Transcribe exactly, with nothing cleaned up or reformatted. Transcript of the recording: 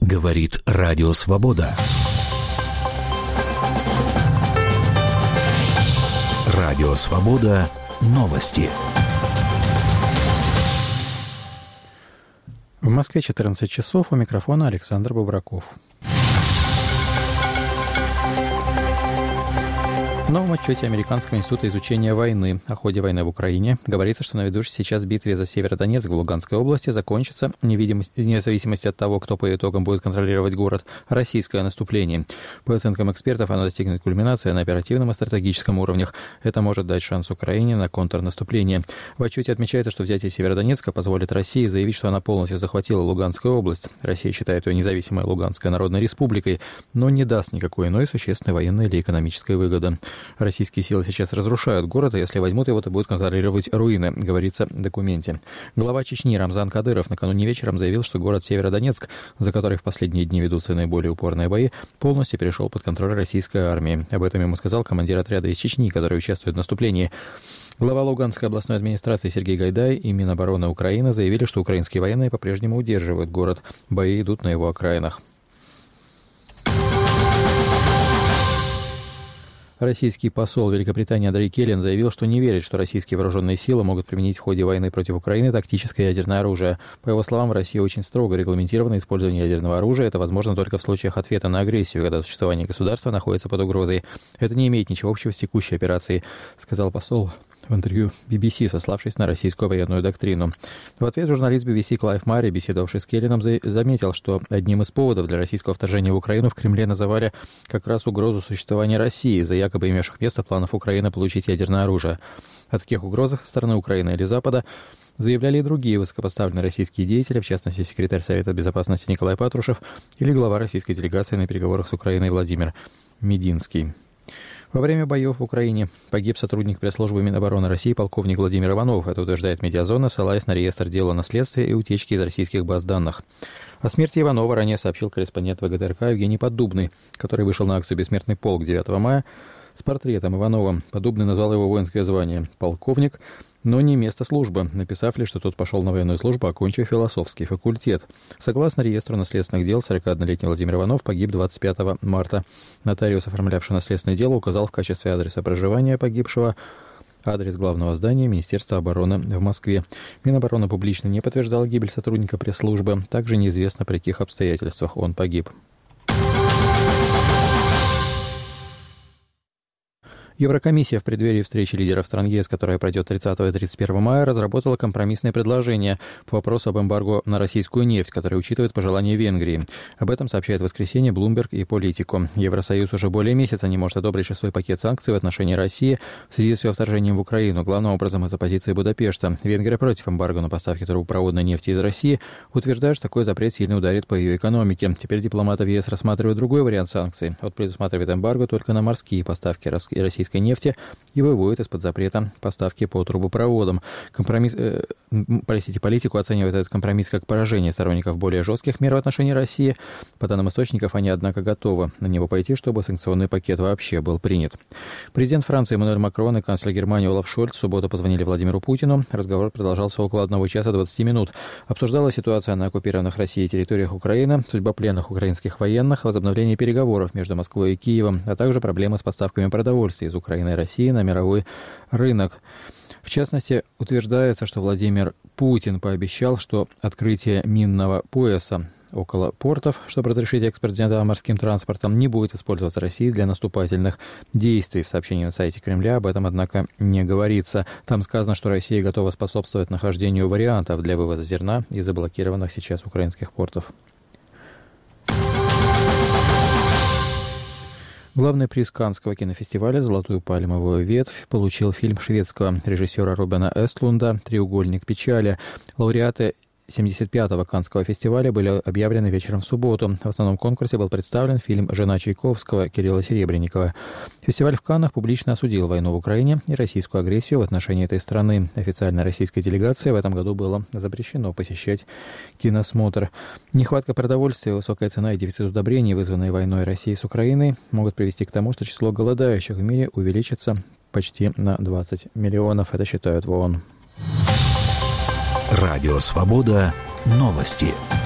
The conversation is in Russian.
Говорит Радио Свобода. Радио Свобода. Новости. В Москве четырнадцать часов. У микрофона Александр Бобраков. В новом отчете Американского института изучения войны о ходе войны в Украине говорится, что на ведущей сейчас битве за Северодонецк в Луганской области закончится, вне зависимости от того, кто по итогам будет контролировать город, российское наступление. По оценкам экспертов, оно достигнет кульминации на оперативном и стратегическом уровнях. Это может дать шанс Украине на контрнаступление. В отчете отмечается, что взятие Северодонецка позволит России заявить, что она полностью захватила Луганскую область. Россия считает ее независимой Луганской Народной Республикой, но не даст никакой иной существенной военной или экономической выгоды. Российские силы сейчас разрушают город, и если возьмут его, то будут контролировать руины, говорится в документе. Глава Чечни Рамзан Кадыров накануне вечером заявил, что город Северодонецк, за который в последние дни ведутся наиболее упорные бои, полностью перешел под контроль российской армии. Об этом ему сказал командир отряда из Чечни, который участвует в наступлении. Глава Луганской областной администрации Сергей Гайдай и Минобороны Украины заявили, что украинские военные по-прежнему удерживают город. Бои идут на его окраинах. Российский посол Великобритании Андрей Келлен заявил, что не верит, что российские вооруженные силы могут применить в ходе войны против Украины тактическое ядерное оружие. По его словам, в России очень строго регламентировано использование ядерного оружия. Это возможно только в случаях ответа на агрессию, когда существование государства находится под угрозой. Это не имеет ничего общего с текущей операцией, сказал посол в интервью би би си, сославшись на российскую военную доктрину. В ответ журналист би би си Клайв Мари, беседовавший с Келленом, заметил, что одним из поводов для российского вторжения в Украину в Кремле называли как раз угрозу существования России из-за якобы имевших место планов Украины получить ядерное оружие. О таких угрозах со стороны Украины или Запада заявляли и другие высокопоставленные российские деятели, в частности, секретарь Совета Безопасности Николай Патрушев или глава российской делегации на переговорах с Украиной Владимир Мединский. Во время боев в Украине погиб сотрудник пресс-службы Минобороны России полковник Владимир Иванов. Это утверждает «Медиазона», ссылаясь на реестр дела о наследстве и утечки из российских баз данных. О смерти Иванова ранее сообщил корреспондент вэ гэ тэ эр ка Евгений Поддубный, который вышел на акцию «Бессмертный полк» девятого мая с портретом Иванова. Поддубный назвал его воинское звание «полковник», но не место службы, написав лишь, что тот пошел на военную службу, окончив философский факультет. Согласно реестру наследственных дел, сорокаоднолетний Владимир Иванов погиб двадцать пятого марта. Нотариус, оформлявший наследственное дело, указал в качестве адреса проживания погибшего адрес главного здания Министерства обороны в Москве. Минобороны публично не подтверждала гибель сотрудника пресс-службы. Также неизвестно, при каких обстоятельствах он погиб. Еврокомиссия в преддверии встречи лидеров стран ЕС, которая пройдет тридцатого и тридцать первого мая, разработала компромиссное предложение по вопросу об эмбарго на российскую нефть, которое учитывает пожелания Венгрии. Об этом сообщает в воскресенье Bloomberg и Politico. Евросоюз уже более месяца не может одобрить шестой пакет санкций в отношении России в связи с ее вторжением в Украину, главным образом из-за позиции Будапешта. Венгрия против эмбарго на поставки трубопроводной нефти из России, утверждая, что такой запрет сильно ударит по ее экономике. Теперь дипломаты в ЕС рассматривают другой вариант санкций. Он предусматривает эмбарго только на морские поставки российской нефти и выводит из-под запрета поставки по трубопроводам. Компромисс, э, простите, политику оценивает этот компромисс как поражение сторонников более жестких мер в отношении России. По данным источников, они, однако, готовы на него пойти, чтобы санкционный пакет вообще был принят. Президент Франции Эммануэль Макрон и канцлер Германии Олаф Шольц в субботу позвонили Владимиру Путину. Разговор продолжался около одного часа двадцати минут. Обсуждалась ситуация на оккупированных Россией территориях Украины, судьба пленных украинских военных, возобновление переговоров между Москвой и Киевом, а также проблемы с поставками продовольствия из Украины и России на мировой рынок. В частности, утверждается, что Владимир Путин пообещал, что открытие минного пояса около портов, чтобы разрешить экспорт зерна морским транспортом, не будет использоваться Россией для наступательных действий. В сообщении на сайте Кремля об этом, однако, не говорится. Там сказано, что Россия готова способствовать нахождению вариантов для вывоза зерна из заблокированных сейчас украинских портов. Главный приз Каннского кинофестиваля «Золотую пальмовую ветвь» получил фильм шведского режиссера Робина Эстлунда «Треугольник печали». Лауреаты семьдесят пятого Каннского фестиваля были объявлены вечером в субботу. В основном конкурсе был представлен фильм «Жена Чайковского» Кирилла Серебренникова. Фестиваль в Каннах публично осудил войну в Украине и российскую агрессию в отношении этой страны. Официальной российской делегации в этом году было запрещено посещать киносмотр. Нехватка продовольствия, высокая цена и дефицит удобрений, вызванные войной России с Украиной, могут привести к тому, что число голодающих в мире увеличится почти на двадцать миллионов. Это считают в ООН. Радио Свобода. Новости.